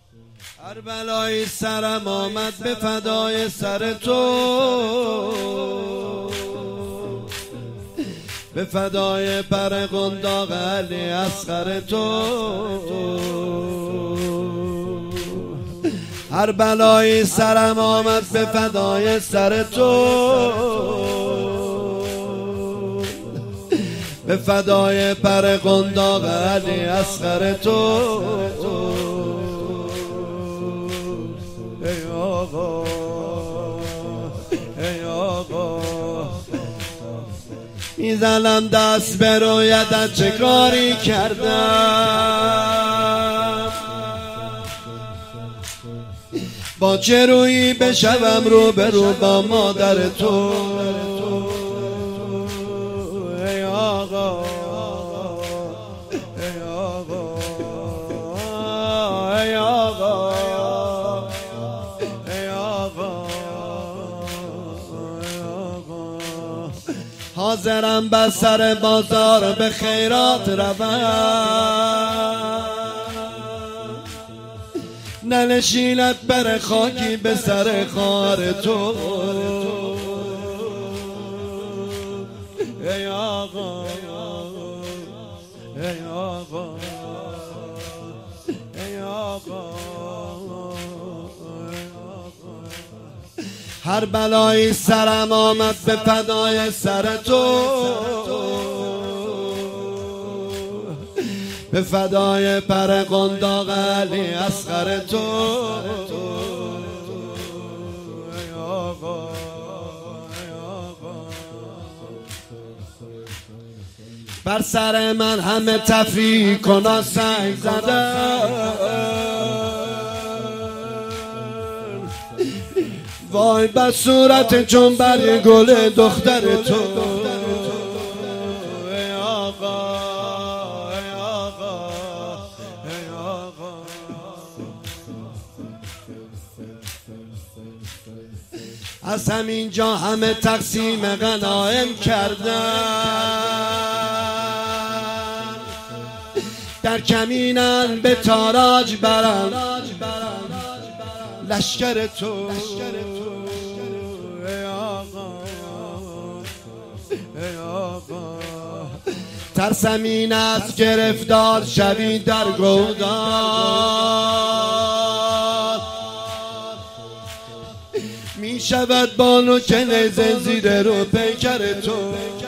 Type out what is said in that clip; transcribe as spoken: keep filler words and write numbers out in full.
هر بلایی سرم آمد به فدای سر تو، به فدای پر قنداق علی اصغر تو. هر بلایی سرم آمد به فدای سر تو، به فدای پر قنداق علی اصغر تو. ای آقا ای آقا میزنم دست به رویت، چه کاری کردم؟ با چه رویی بشوم رو به رو با مادر تو؟ ای آقا ای آقا ای آقا ای آقا ای آقا حاضرم بر سر بازار به خیرات روم، ننشیند بر خاکی به سر خار تو. ای آقا ای آقا ای آقا هر بلایی سرم آمد به فدای سر تو، به فدای پر قنداق علی اصغر تو. ای آقا ای آقا بر سر من همه تفریح کنا سنگ زدن، وای بر صورت چون برگ گل دختر تو. ای آقا ای آقا ای آقا از همینجا همه تقسیم غنایم کردن، در کمینن به تاراج برن لشکر تو. ای آقا ای آقا ترسم این است گرفتار شوی در گودال، می شود بانو که نیزه زیر رو پیکر تو.